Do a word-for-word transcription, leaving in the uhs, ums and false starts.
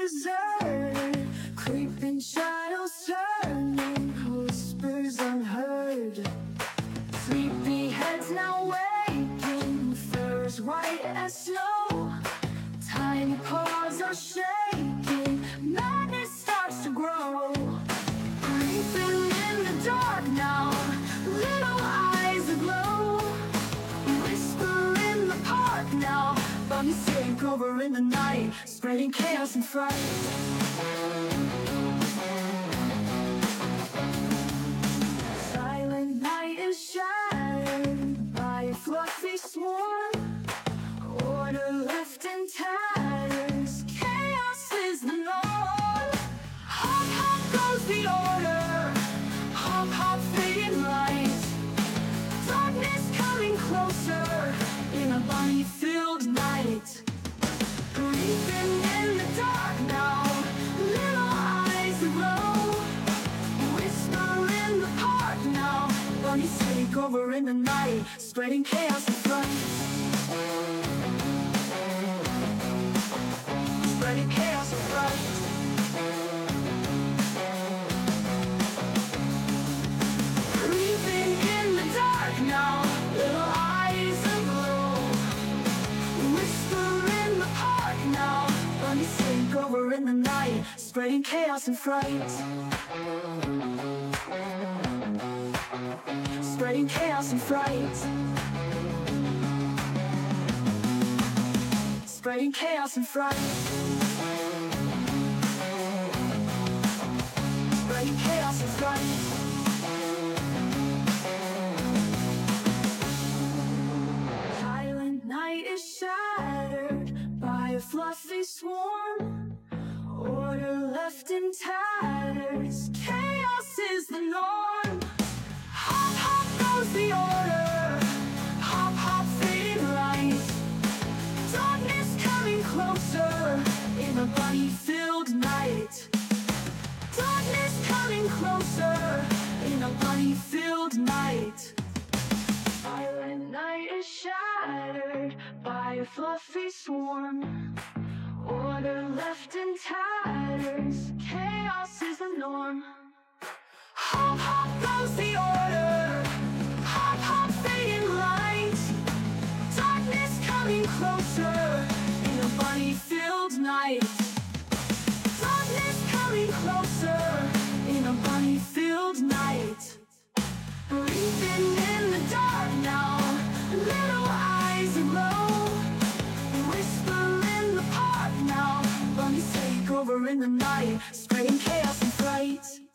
deserted, creeping shadows turning, whispers unheard. Sleepy heads now waking, furs white as snow. Tiny paws are shaking, madness starts to grow. Creeping in the dark now, little eyes aglow. Whisper in the park now, bunnies take over in the night, spreading chaos and fright. Silent night is shattered by a fluffy swarm. Order left in tatters, chaos is the norm. Hop, hop goes the order, hop, hop fading light. Darkness coming closer in a bunny-filled night. Creeping in the dark now, little eyes aglow. Whisper in the park now, bunnies take over in the night, spreading chaos and fright. Spreading chaos and fright. Creeping in the dark now, little eyes aglow. Whisper in the park now, bunnies take over in the night, spreading chaos and fright. Spreading chaos and fright. Spreading chaos and fright. Spreading chaos and fright. Silent night is shattered by a fluffy swarm. Order left in tatters, chaos is the norm. Hop, hop goes the order, hop, hop fading light. Darkness coming closer in a bunny-filled night. Darkness coming closer in a bunny-filled night. Silent night is shattered by a fluffy swarm. Order left in tatters, chaos is the norm. Hop, hop goes the order, hop, hop fading light. Darkness coming closer in a bunny-filled night. Darkness coming closer in a bunny-filled night. Breathing in the dark now, little eyes aglow. Whisper in the park now, bunnies take over in the night, spreading chaos and fright.